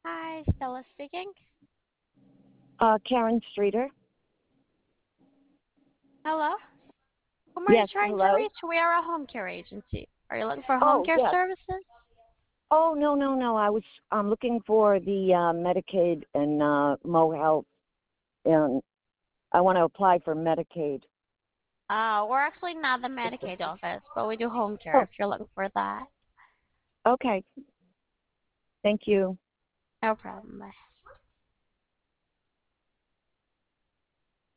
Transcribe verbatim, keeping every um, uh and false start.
Hi, Stella speaking. Uh, Karen Streeter. Hello. Whom are you Yes, trying to hello. reach? We are a home care agency. Are you looking for home Oh, care yes. services? Oh, no, no, no. I was I'm looking for the uh, Medicaid and uh, Mo Health, and I want to apply for Medicaid. Uh, we're actually not the Medicaid office, but we do home care Oh, if you're looking for that. okay. Thank you. No problem. Bye.